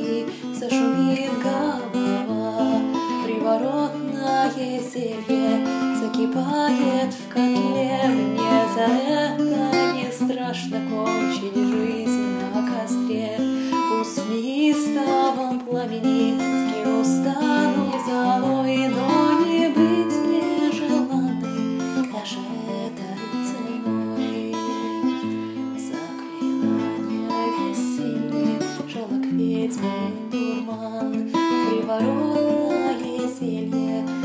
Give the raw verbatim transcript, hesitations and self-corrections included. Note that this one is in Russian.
пламени зашумит голова. Приворотное зелье закипает в котле. Мне за это не страшно кончить жизнь на костре. Пусть в неистовом пламени скину стану золой, но не быть нежеланной даже этой ценой. Заклинание бессильны, жалок ведьмин дурман, приворотное зелье